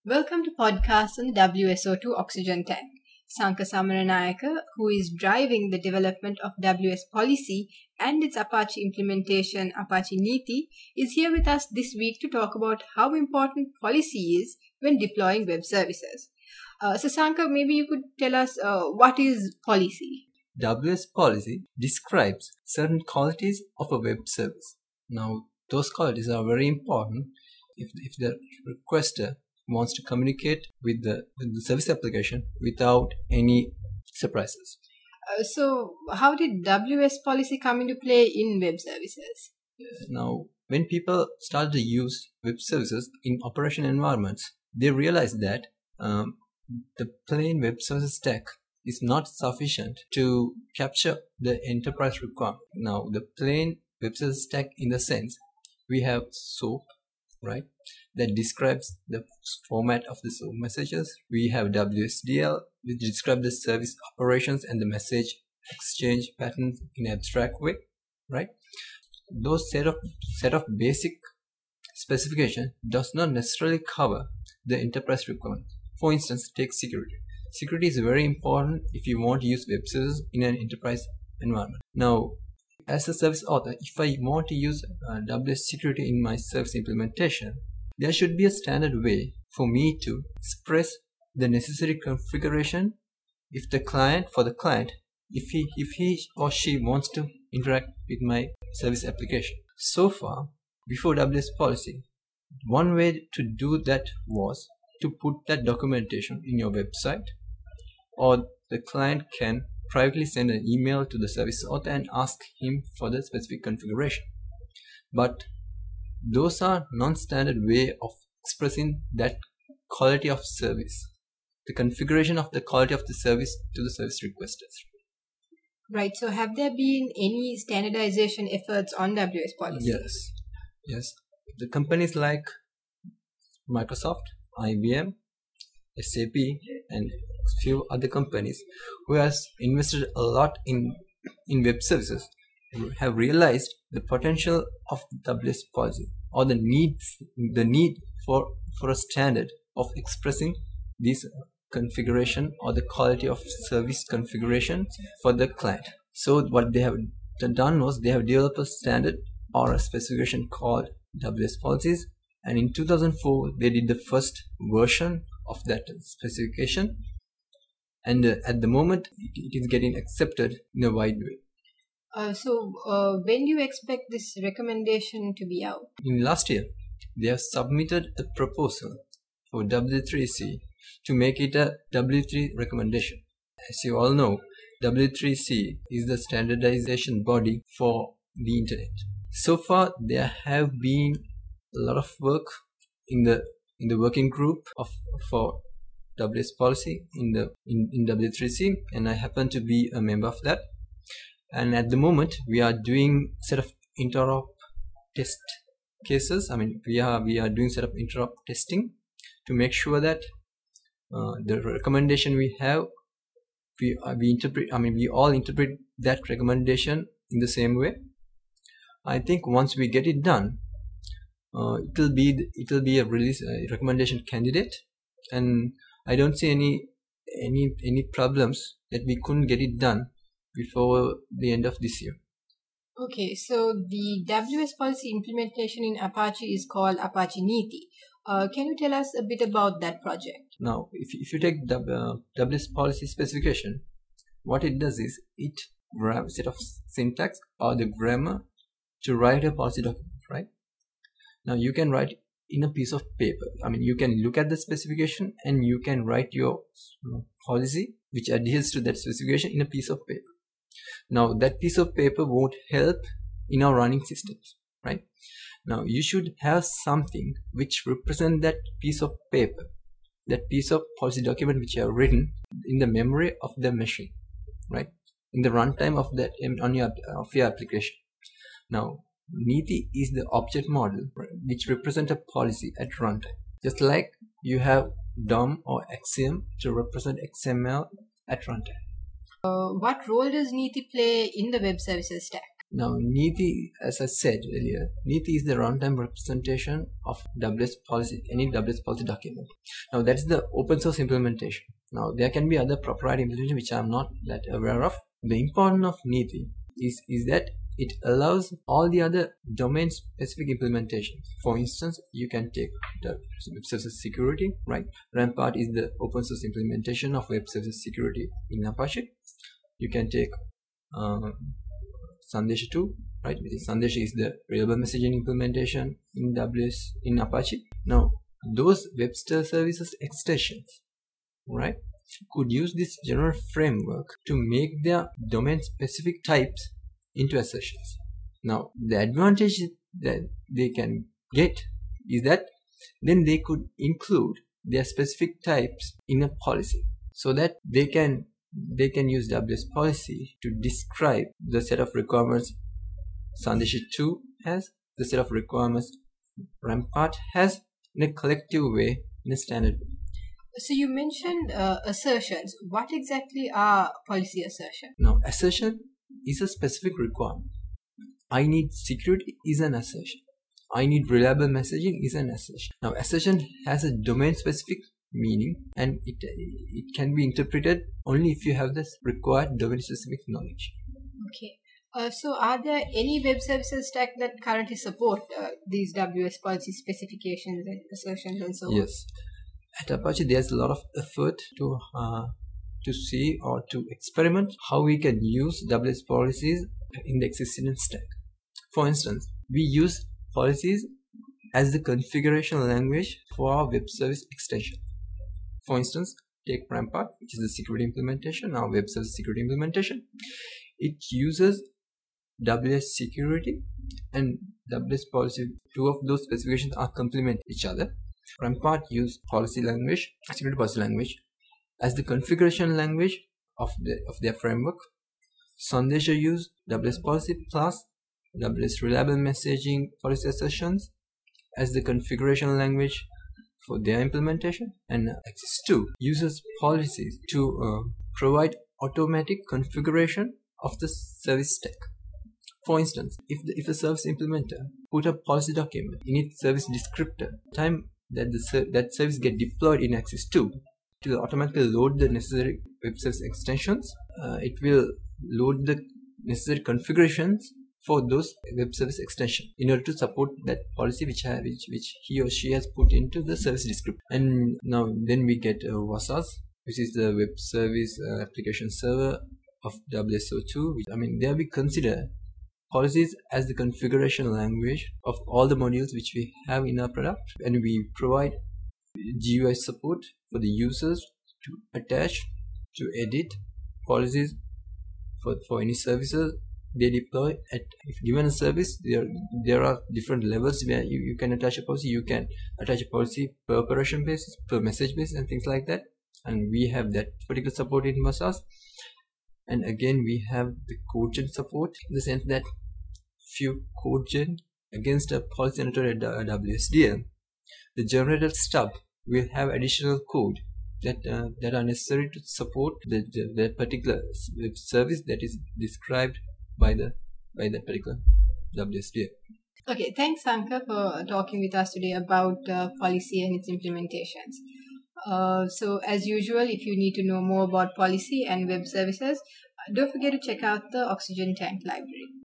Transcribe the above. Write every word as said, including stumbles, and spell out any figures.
Welcome to podcast on the W S O two Oxygen Tank. Sanka Samaranayaka, who is driving the development of W S policy and its Apache implementation, Apache Neeti, is here with us this week to talk about how important policy is when deploying web services. Uh, so Sanka, maybe you could tell us uh, what is policy? W S policy describes certain qualities of a web service. Now, those qualities are very important if, if the requester wants to communicate with the, with the service application without any surprises. Uh, so, how did W S policy come into play in web services? Now, when people start to use web services in operation environments, they realize that um, the plain web services stack is not sufficient to capture the enterprise requirement. Now, the plain web services stack, in the sense, we have SOAP, right, that describes the format of the SOAP messages. We have W S D L, which describes the service operations and the message exchange patterns in abstract way, right? Those set of set of basic specification does not necessarily cover the enterprise requirements. For instance, take security. Security is very important if you want to use web services in an enterprise environment. Now, as a service author, if I want to use uh, W S security in my service implementation, there should be a standard way for me to express the necessary configuration if the client, for the client, if he, if he or she wants to interact with my service application. So far, before W S policy, one way to do that was to put that documentation in your website, or the client can privately send an email to the service author and ask him for the specific configuration. But those are non-standard way of expressing that quality of service, the configuration of the quality of the service to the service requesters. Right. So, have there been any standardization efforts on W S policy? Yes. Yes. The companies like Microsoft, I B M, S A P, and few other companies who has invested a lot in in web services have realized the potential of W S policy, or the need the need for for a standard of expressing this configuration or the quality of service configuration for the client. So what they have done was they have developed a standard or a specification called W S policies, and in two thousand four they did the first version of that specification, and uh, at the moment it, it is getting accepted in a wide way. Uh, so, uh, when do you expect this recommendation to be out? In last year, they have submitted a proposal for W three C to make it a W three recommendation. As you all know, W three C is the standardization body for the internet. So far, there have been a lot of work in the in the working group of for W S policy in the in, in W three C, and I happen to be a member of that. And at the moment, we are doing set of interop test cases. I mean, we are we are doing set of interop testing to make sure that uh, the recommendation we have, we uh, we interpret. I mean, we all interpret that recommendation in the same way. I think once we get it done, uh, it will be it will be a release a recommendation candidate, and I don't see any any any problems that we couldn't get it done before the end of this year. Okay, so the W S policy implementation in Apache is called Apache Neeti. Uh, can you tell us a bit about that project? Now, if, if you take the uh, W S policy specification, what it does is it grabs a set of syntax or the grammar to write a policy document, right? Now, you can write in a piece of paper. I mean, you can look at the specification and you can write your policy which adheres to that specification in a piece of paper. Now, that piece of paper won't help in our running systems, right? Now, you should have something which represents that piece of paper, that piece of policy document which you have written in the memory of the machine, right? In the runtime of that on your of your application. Now, Neeti is the object model which represents a policy at runtime. Just like you have D O M or Axiom to represent X M L at runtime. Uh, what role does Neeti play in the web services stack? Now, Neeti, as I said earlier, Neeti is the runtime representation of W S policy, any W S policy document. Now, that's the open source implementation. Now, there can be other proprietary implementation which I am not that aware of. The importance of Neeti is, is that it allows all the other domain specific implementations. For instance, you can take the web services security, right? Rampart is the open source implementation of web services security in Apache. You can take um, Sandesha two, right? Sandesha is the reliable messaging implementation in W S in Apache. Now, those web services extensions, right, could use this general framework to make their domain specific types into assertions. Now, the advantage that they can get is that then they could include their specific types in a policy, so that they can they can use W S policy to describe the set of requirements Sandesha two has, the set of requirements Rampart has, in a collective way, in a standard way. So you mentioned uh, assertions. What exactly are policy assertions? Now, assertion is a specific requirement. I need security is an assertion. I need reliable messaging is an assertion. Now, assertion has a domain specific meaning, and it it can be interpreted only if you have this required domain specific knowledge. Okay. Uh, so are there any web services stack that currently support uh, these W S policy specifications and assertions and so on? Yes. At Apache, there's a lot of effort to uh, to see or to experiment how we can use W S policies in the existing stack. For instance, we use policies as the configuration language for our web service extension. For instance, take Rampart, which is the security implementation, our web service security implementation. It uses W S security and W S policy. Two of those specifications are complement each other. Rampart use policy language, security policy language, as the configuration language of the of their framework. Sandesha use W S policy plus W S reliable messaging policy assertions as the configuration language for their implementation, and Axis two uses policies to uh, provide automatic configuration of the service stack. For instance, if the if a service implementer put a policy document in its service descriptor, time that the ser that service get deployed in Axis two, it will automatically load the necessary web service extensions. Uh, it will load the necessary configurations for those web service extension in order to support that policy which have, which which he or she has put into the service descriptor. And now then we get uh, WASAS, which is the web service uh, application server of W S O two. Which, I mean, there we consider policies as the configuration language of all the modules which we have in our product, and we provide G U I support for the users to attach, to edit policies for, for any services they deploy. At if given a service, there there are different levels where you, you can attach a policy. You can attach a policy per operation basis, per message basis, and things like that. And we have that particular support in WASAS. And again, we have the codegen support, in the sense that if you codegen against a policy generated W S D L, the generated stub will have additional code that uh, that are necessary to support the, the, the particular service that is described by the by that particular W S D L. Okay, thanks Sankar for talking with us today about uh, policy and its implementations. Uh, so as usual, if you need to know more about policy and web services, don't forget to check out the Oxygen Tank library.